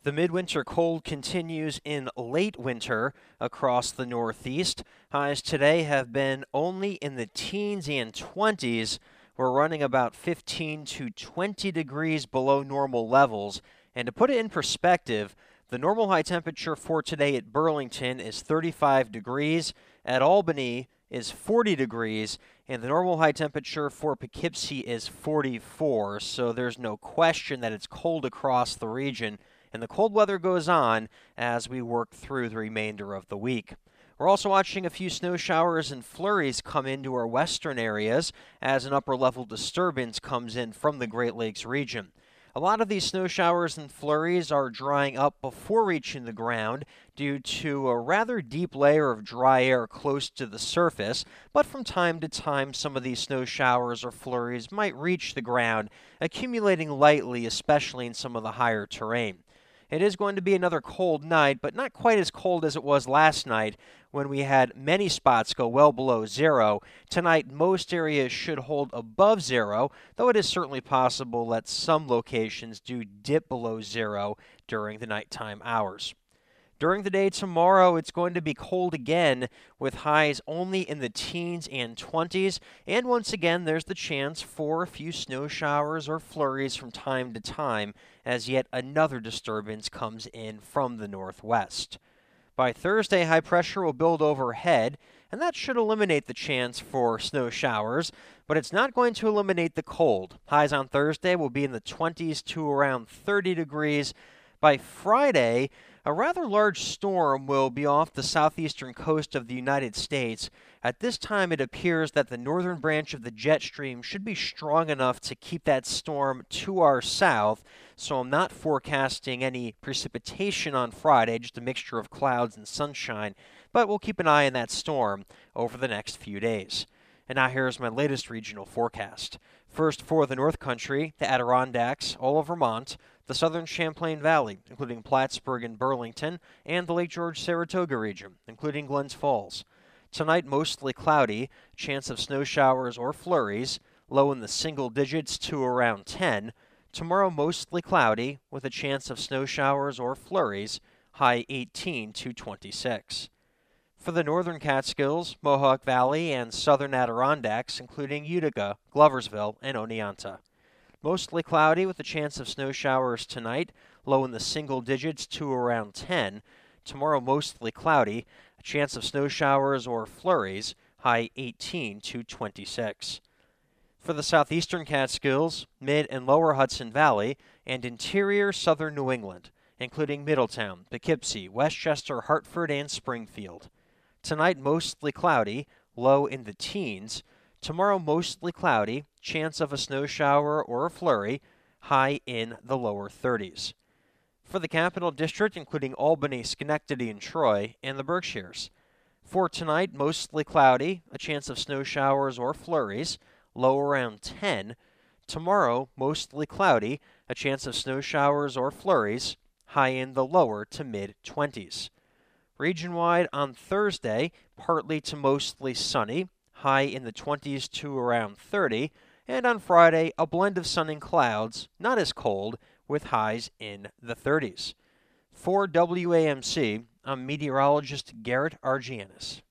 The midwinter cold continues in late winter across the Northeast. Highs today have been only in the teens and 20s. We're running about 15 to 20 degrees below normal levels. And to put it in perspective, the normal high temperature for today at Burlington is 35 degrees. At Albany is 40 degrees, and the normal high temperature for Poughkeepsie is 44. So there's no question that it's cold across the region. And the cold weather goes on as we work through the remainder of the week. We're also watching a few snow showers and flurries come into our western areas as an upper-level disturbance comes in from the Great Lakes region. A lot of these snow showers and flurries are drying up before reaching the ground due to a rather deep layer of dry air close to the surface, but from time to time some of these snow showers or flurries might reach the ground, accumulating lightly, especially in some of the higher terrain. It is going to be another cold night, but not quite as cold as it was last night when we had many spots go well below zero. Tonight, most areas should hold above zero, though it is certainly possible that some locations do dip below zero during the nighttime hours. During the day tomorrow, it's going to be cold again with highs only in the teens and 20s. And once again, there's the chance for a few snow showers or flurries from time to time as yet another disturbance comes in from the northwest. By Thursday, high pressure will build overhead, and that should eliminate the chance for snow showers, but it's not going to eliminate the cold. Highs on Thursday will be in the 20s to around 30 degrees. By Friday, a rather large storm will be off the southeastern coast of the United States. At this time, it appears that the northern branch of the jet stream should be strong enough to keep that storm to our south, so I'm not forecasting any precipitation on Friday, just a mixture of clouds and sunshine, but we'll keep an eye on that storm over the next few days. And now here's my latest regional forecast. First, for the North Country, the Adirondacks, all of Vermont, the southern Champlain Valley, including Plattsburgh and Burlington, and the Lake George-Saratoga region, including Glens Falls. Tonight, mostly cloudy, chance of snow showers or flurries, low in the single digits to around 10. Tomorrow, mostly cloudy, with a chance of snow showers or flurries, high 18 to 26. For the northern Catskills, Mohawk Valley, and southern Adirondacks, including Utica, Gloversville, and Oneonta. Mostly cloudy with a chance of snow showers tonight, low in the single digits to around 10. Tomorrow, mostly cloudy, a chance of snow showers or flurries, high 18 to 26. For the southeastern Catskills, mid and lower Hudson Valley, and interior southern New England, including Middletown, Poughkeepsie, Westchester, Hartford, and Springfield. Tonight, mostly cloudy, low in the teens. Tomorrow, mostly cloudy, chance of a snow shower or a flurry, high in the lower 30s. For the Capital District, including Albany, Schenectady, and Troy, and the Berkshires. For tonight, mostly cloudy, a chance of snow showers or flurries, low around 10. Tomorrow, mostly cloudy, a chance of snow showers or flurries, high in the lower to mid-20s. Region-wide on Thursday, partly to mostly sunny, high in the 20s to around 30, and on Friday, a blend of sun and clouds, not as cold, with highs in the 30s. For WAMC, I'm meteorologist Garrett Argianis.